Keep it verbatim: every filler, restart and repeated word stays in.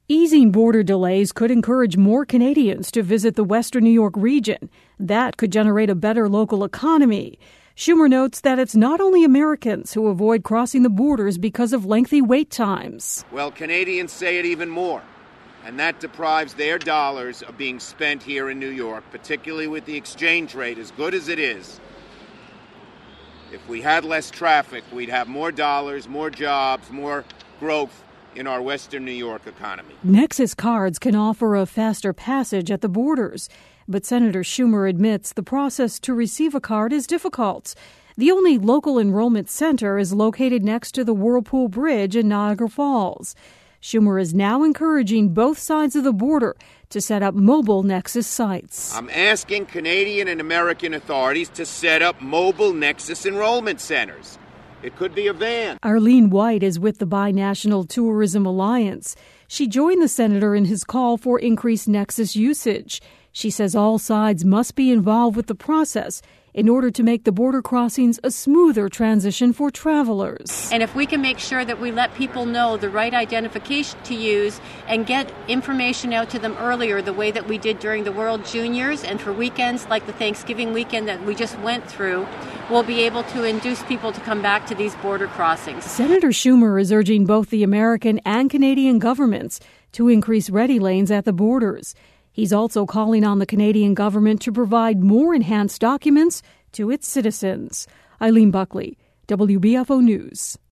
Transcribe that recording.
Easing border delays could encourage more Canadians to visit the Western New York region. That could generate a better local economy. Schumer notes that it's not only Americans who avoid crossing the borders because of lengthy wait times. Well, Canadians say it even more, and that deprives their dollars of being spent here in New York, particularly with the exchange rate as good as it is. If we had less traffic, we'd have more dollars, more jobs, more growth in our Western New York economy. Nexus cards can offer a faster passage at the borders, but Senator Schumer admits the process to receive a card is difficult. The only local enrollment center is located next to the Whirlpool Bridge in Niagara Falls. Schumer is now encouraging both sides of the border to set up mobile Nexus sites. I'm asking Canadian and American authorities to set up mobile Nexus enrollment centers. It could be a van. Arlene White is with the Binational Tourism Alliance. She joined the senator in his call for increased Nexus usage. She says all sides must be involved with the process in order to make the border crossings a smoother transition for travelers. And if we can make sure that we let people know the right identification to use and get information out to them earlier, the way that we did during the World Juniors and for weekends like the Thanksgiving weekend that we just went through, we'll be able to induce people to come back to these border crossings. Senator Schumer is urging both the American and Canadian governments to increase ready lanes at the borders. He's also calling on the Canadian government to provide more enhanced documents to its citizens. Eileen Buckley, W B F O News.